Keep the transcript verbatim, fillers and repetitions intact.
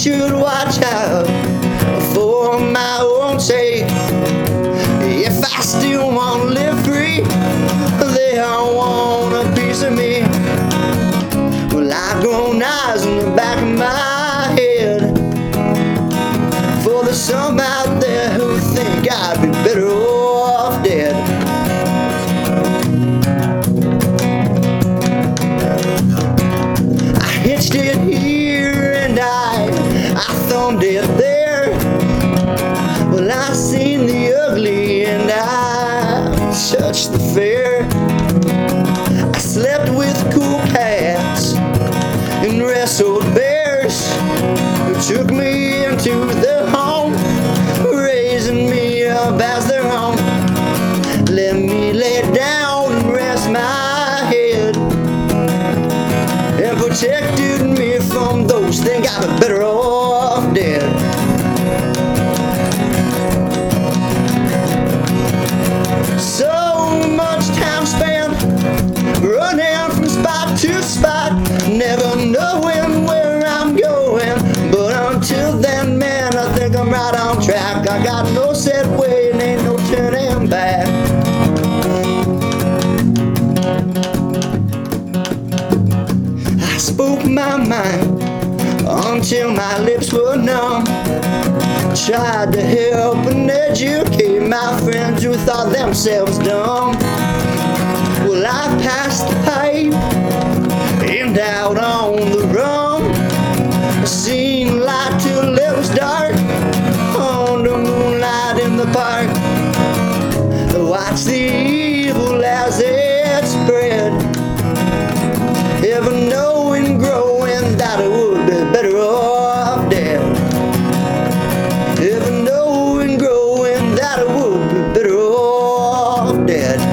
should watch out for my own sake. If I still want to live free, they all want a piece of me. Well, I've grown eyes in the back of my head, for there's some out there who think I'd be better off dead. I hitched it here and I, I thumbed it there. Well, I seen the ugly and I touched the fair. I slept with cool cats and wrestled bears who took me into their home, raising me up as their own. Let me lay down and rest my head, and protected me from those think I'd be better off dead. So much time spent running from spot to spot, never knowing where I'm going. But until then, man, I think I'm right on track. I got no set way and ain't no turning back. I spoke my mind until my lips were numb. Tried to help and educate my friends who thought themselves dumb. Well, I passed the pipe and out on the run. Seen light till it was dark on the moonlight in the park. Watch the evil as it spread, ever knowing growing that it would be better off dead. Ever knowing growing that it would be better off dead.